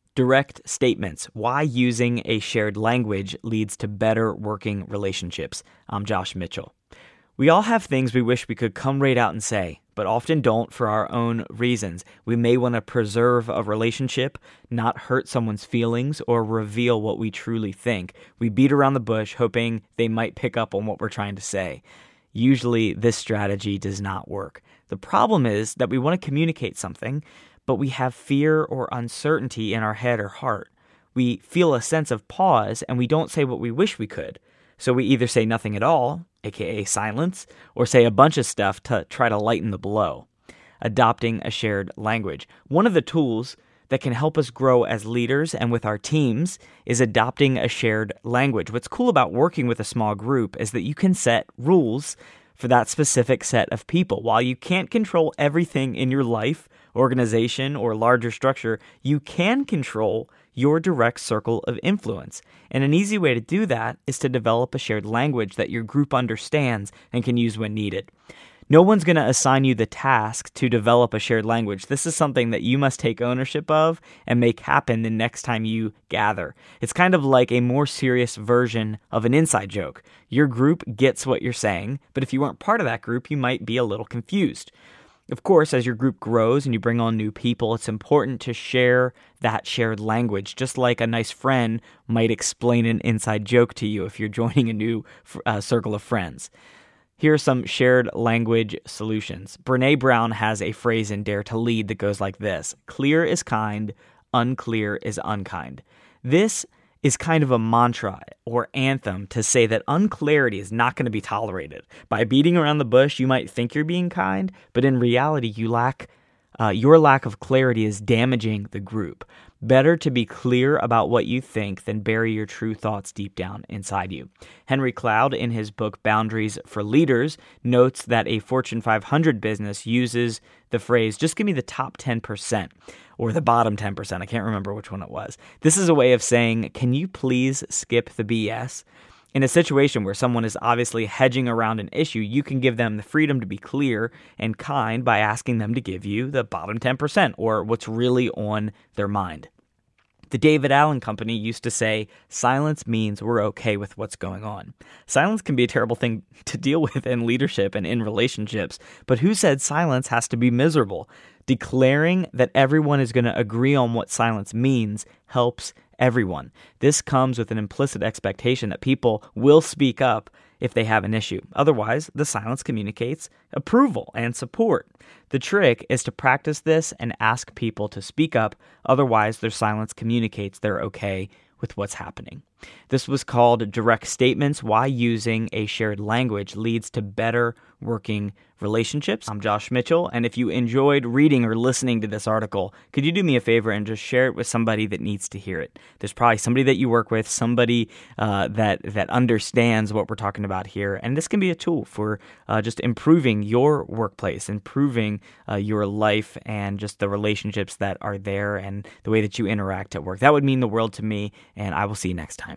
Direct statements. Why using a shared language leads to better working relationships. I'm Josh Mitchell. We all have things we wish we could come right out and say, but often don't for our own reasons. We may want to preserve a relationship, not hurt someone's feelings, or reveal what we truly think. We beat around the bush, hoping they might pick up on what we're trying to say. Usually, this strategy does not work. The problem is that we want to communicate something, but we have fear or uncertainty in our head or heart. We feel a sense of pause, and we don't say what we wish we could. So we either say nothing at all, aka silence, or say a bunch of stuff to try to lighten the blow. Adopting a shared language. One of the tools that can help us grow as leaders and with our teams is adopting a shared language. What's cool about working with a small group is that you can set rules for that specific set of people. While you can't control everything in your life, organization, or larger structure, you can control your direct circle of influence. And an easy way to do that is to develop a shared language that your group understands and can use when needed. No one's going to assign you the task to develop a shared language. This is something that you must take ownership of and make happen the next time you gather. It's kind of like a more serious version of an inside joke. Your group gets what you're saying, but if you weren't part of that group, you might be a little confused. Of course, as your group grows and you bring on new people, it's important to share that shared language, just like a nice friend might explain an inside joke to you if you're joining a new circle of friends. Here are some shared language solutions. Brené Brown has a phrase in Dare to Lead that goes like this: clear is kind, unclear is unkind. This is kind of a mantra or anthem to say that unclarity is not going to be tolerated. By beating around the bush, you might think you're being kind, but in reality, your lack of clarity is damaging the group. Better to be clear about what you think than bury your true thoughts deep down inside you. Henry Cloud, in his book Boundaries for Leaders, notes that a Fortune 500 business uses the phrase, just give me the top 10%, or the bottom 10%. I can't remember which one it was. This is a way of saying, can you please skip the BS? In a situation where someone is obviously hedging around an issue, you can give them the freedom to be clear and kind by asking them to give you the bottom 10% or what's really on their mind. The David Allen Company used to say, silence means we're okay with what's going on. Silence can be a terrible thing to deal with in leadership and in relationships, but who said silence has to be miserable? Declaring that everyone is going to agree on what silence means helps everyone. This comes with an implicit expectation that people will speak up if they have an issue. Otherwise, the silence communicates approval and support. The trick is to practice this and ask people to speak up. Otherwise, their silence communicates they're okay with what's happening. This was called Direct Statements: Why Using a Shared Language Leads to Better Working Relationships. I'm Josh Mitchell, and if you enjoyed reading or listening to this article, could you do me a favor and just share it with somebody that needs to hear it? There's probably somebody that you work with, somebody that understands what we're talking about here, and this can be a tool for just improving your workplace, improving your life, and just the relationships that are there and the way that you interact at work. That would mean the world to me, and I will see you next time.